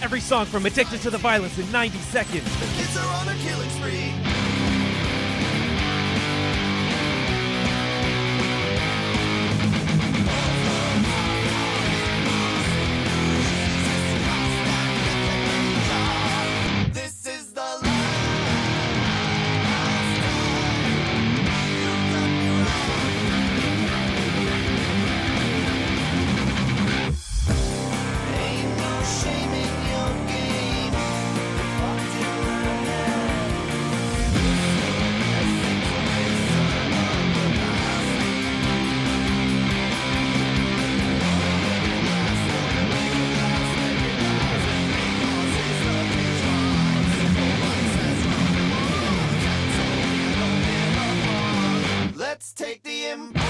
every song from Addicted to the Violence in 90 seconds. The kids are on a killing spree. This is the last time you've done me wrong. Ain't no shame in your game. Fucked in my head. Let's take the impact.